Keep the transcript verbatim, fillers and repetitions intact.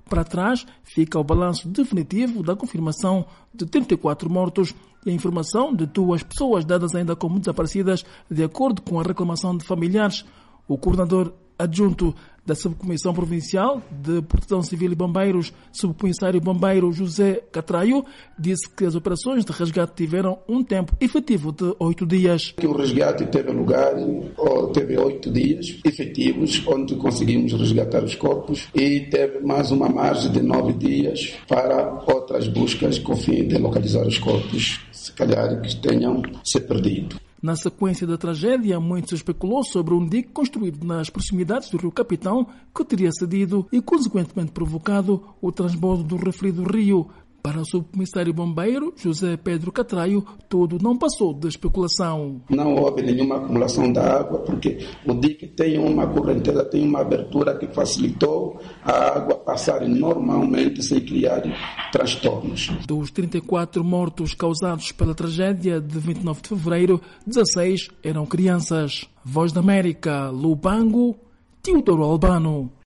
Para trás fica o balanço definitivo da confirmação de trinta e quatro mortos e a informação de duas pessoas dadas ainda como desaparecidas, de acordo com a reclamação de familiares. O coordenador adjunto da Subcomissão Provincial de Proteção Civil e Bombeiros, subcomissário bombeiro José Catraio, disse que as operações de resgate tiveram um tempo efetivo de oito dias. O resgate teve lugar, teve oito dias efetivos, onde conseguimos resgatar os corpos, e teve mais uma margem de nove dias para outras buscas com o fim de localizar os corpos, se calhar que tenham se perdido. Na sequência da tragédia, muito se especulou sobre um dique construído nas proximidades do rio Capitão que teria cedido e, consequentemente, provocado o transbordo do referido rio. Para o subcomissário bombeiro José Pedro Catraio, tudo não passou de especulação. Não houve nenhuma acumulação da água, porque o dique tem uma correnteza, tem uma abertura que facilitou a água passar normalmente sem criar transtornos. Dos trinta e quatro mortos causados pela tragédia de vinte e nove de fevereiro, dezasseis eram crianças. Voz da América, Lubango, Teodoro Albano.